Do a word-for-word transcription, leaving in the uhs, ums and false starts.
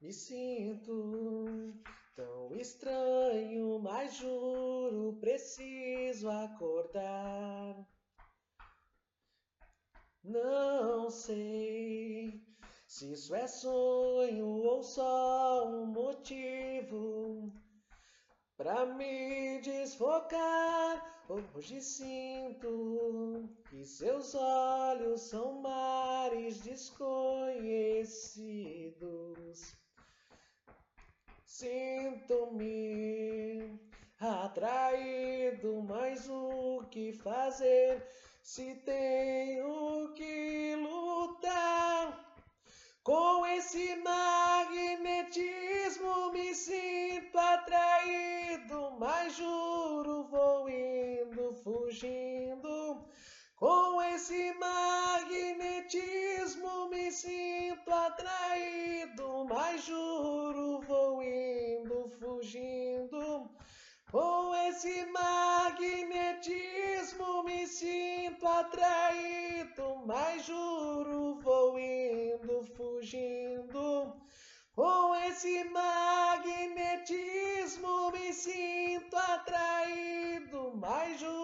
Me sinto tão estranho, mas juro, preciso acordar. Não sei se isso é sonho ou só um motivo pra me desfocar. Hoje sinto que seus olhos são mares desconhecidos. Sinto-me atraído, mas o que fazer se tenho que lutar? Com esse magnetismo me sinto atraído, mas juro vou indo fugindo. Com esse magnetismo me sinto atraído, mas juro vou indo fugindo. Com esse magnetismo me sinto atraído, mas juro vou indo fugindo. Com esse magnetismo me sinto atraído, mas juro